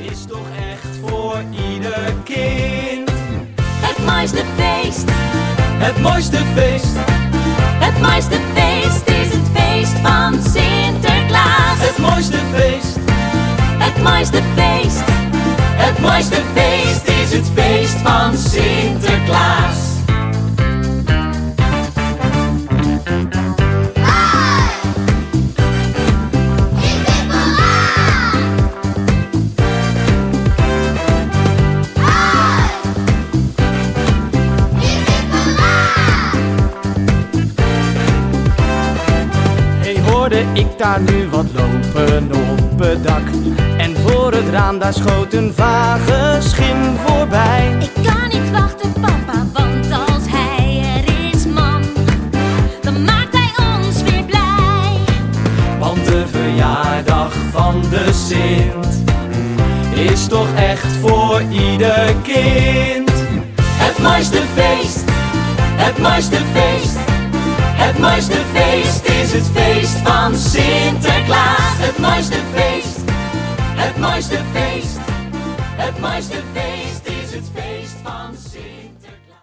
is toch echt voor ieder kind. Het mooiste feest, Het mooiste feest, het mooiste feest is het feest van Sinterklaas. het mooiste feest, Het mooiste feest, het mooiste feest is het feest van Sinterklaas. Hoorde ik daar nu wat lopen op het dak. En voor het raam daar schoot een vage schim voorbij. ik kan niet wachten papa, want als hij er is man, dan maakt hij ons weer blij. Want de verjaardag van de Sint is toch echt voor ieder kind. Het mooiste feest, het mooiste feest, het mooiste feest is het feest van Sinterklaas. Het mooiste feest, het mooiste feest, het mooiste feest is het feest van Sinterklaas.